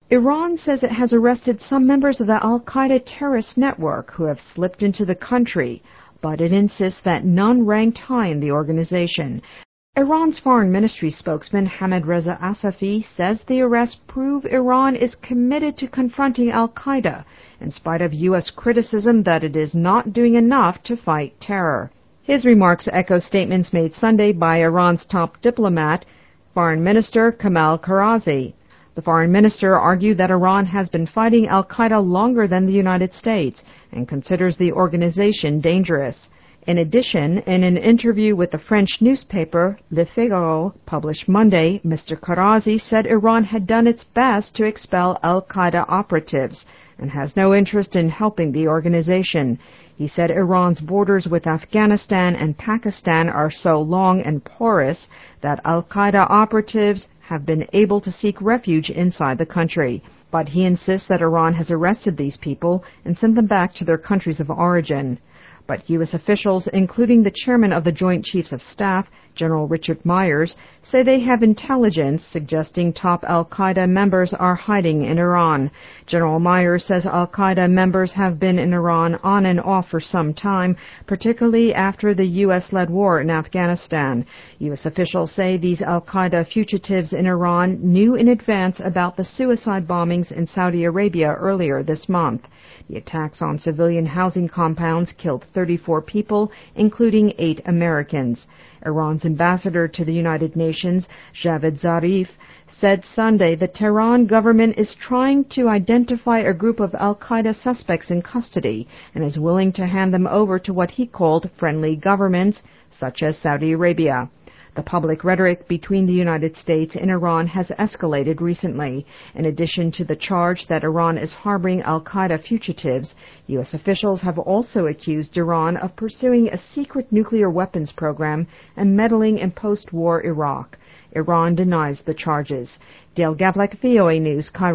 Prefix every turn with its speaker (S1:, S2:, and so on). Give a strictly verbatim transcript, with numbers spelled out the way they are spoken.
S1: Iran says it has arrested some members of the al-Qaeda terrorist network who have slipped into the country, but it insists that none ranked high in the organization. Iran's foreign ministry spokesman Hamid Reza Asafi says the arrests prove Iran is committed to confronting al-Qaeda, in spite of U S criticism that it is not doing enough to fight terror. His remarks echo statements made Sunday by Iran's top diplomat, Foreign Minister Kamal Karazi. The foreign minister argued that Iran has been fighting al-Qaeda longer than the United States and considers the organization dangerous. In addition, in an interview with the French newspaper Le Figaro, published Monday, Mister Karazi said Iran had done its best to expel al-Qaeda operatives and has no interest in helping the organization. He said Iran's borders with Afghanistan and Pakistan are so long and porous that al-Qaeda operatives have been able to seek refuge inside the country. But he insists that Iran has arrested these people and sent them back to their countries of origin. But U S officials, including the chairman of the Joint Chiefs of Staff, General Richard Myers, say they have intelligence suggesting top al-Qaeda members are hiding in Iran. General Myers says al-Qaeda members have been in Iran on and off for some time, particularly after the U S-led war in Afghanistan. U S officials say these al-Qaeda fugitives in Iran knew in advance about the suicide bombings in Saudi Arabia earlier this month. The attacks on civilian housing compounds killed thirty-four people, including eight Americans. Iran's ambassador to the United Nations, Javad Zarif, said Sunday the Tehran government is trying to identify a group of al-Qaeda suspects in custody and is willing to hand them over to what he called friendly governments, such as Saudi Arabia. The public rhetoric between the United States and Iran has escalated recently. In addition to the charge that Iran is harboring al-Qaeda fugitives, U S officials have also accused Iran of pursuing a secret nuclear weapons program and meddling in post-war Iraq. Iran denies the charges. Dale Gavlik, V O A News, Cairo.